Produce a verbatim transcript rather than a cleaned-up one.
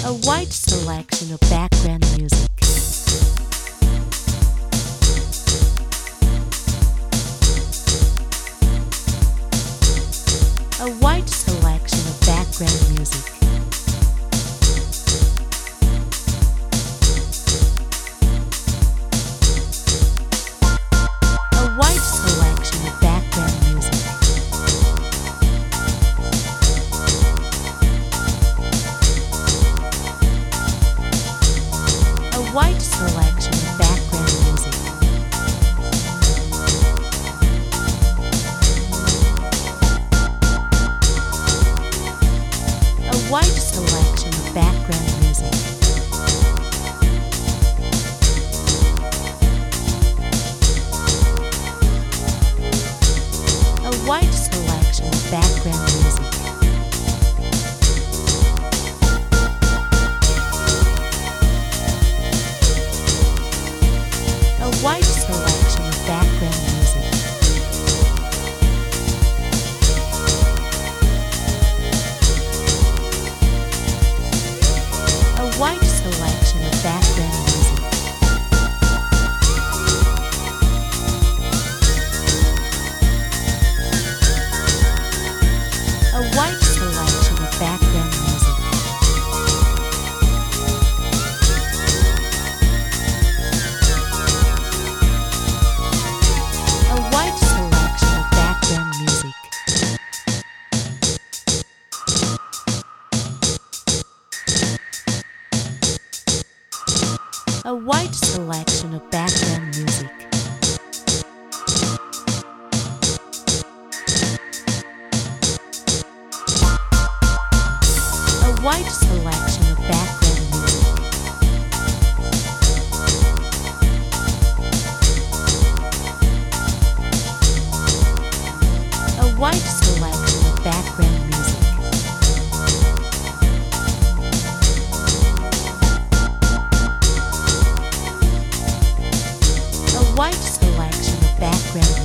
A wide selection of background music. A wide selection of background music. A wide selection of background music. A wide selection of background music. A wide selection of background music. A wide selection of background music. A wide selection of background music. A wide selection of background music. A wide selection of background music. A wide selection of background music. A wide selection of background music. A wide selection of background music. A wide selection of background music. A wide selection of background